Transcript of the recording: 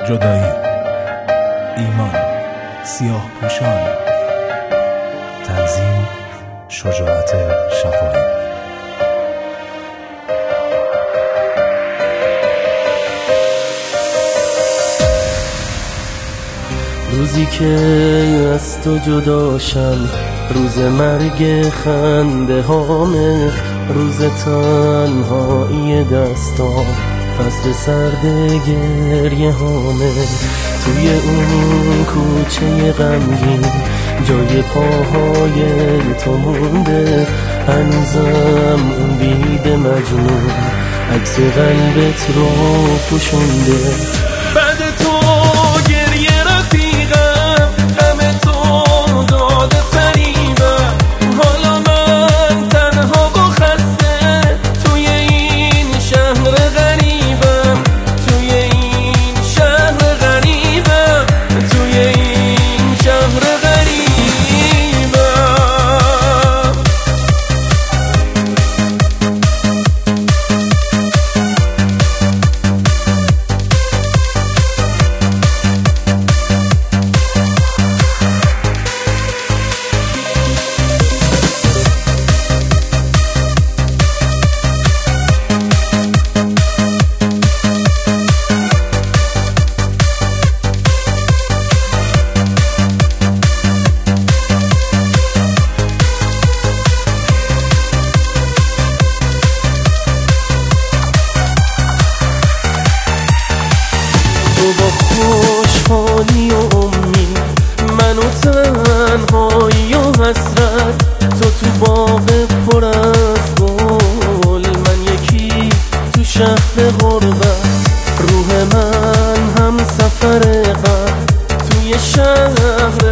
جدایی، ایمان، سیاه پوشان، تنظیم شجاعت شفاهی. روزی که از تو جداشم، روز مرگ خنده هامه، روز تنهایی دستام، فصل سرد گریه هامه. توی اون کوچه غمگین جای پاهای تو مونده، هنوزم اون بید مجنون عکس قلبت رو پوشونده. بعد تو گریه رفیقم، غم تو داده فریبم، حالا من تنها و خسته توی این شهر غریبم، توی این شهر غریبم، توی این شهر غریبم. تو با خوشحالی و امید، من و تنهایی و حسرت، تو تو باغ پر از گل، من یکی تو شهر غربت، روح من هم سفر غم توی شهر